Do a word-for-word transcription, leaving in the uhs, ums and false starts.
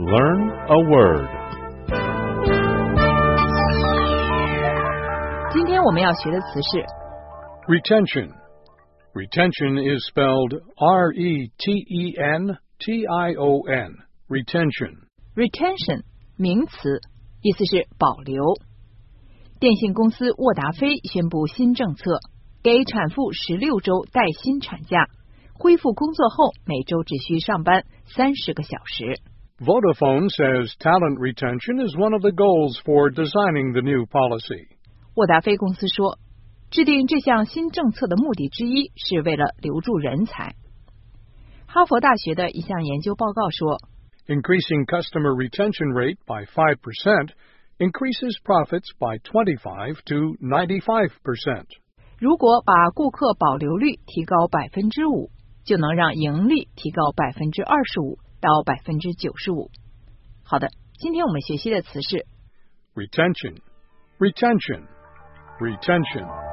learn a word. 今天我们要学的词是 Retention. Retention is spelled R E T E N T I O N. Retention. retention 名词，意思是保留。电信公司沃达菲宣布新政策，给产妇十六周带薪产假，恢复工作后每周只需上班三十个小时。 Vodafone says talent retention is one of the goals for designing the new policy. 沃达菲公司说，制定这项新政策的目的之一是为了留住人才。哈佛大学的一项研究报告说， Increasing customer retention rate by five percent increases profits by twenty-five to ninety-five percent. 如果把顾客保留率提高百分之五，就能让盈利提高百分之二十五到百分之九十五。好的，今天我们学习的词是 Retention. Retention. Retention.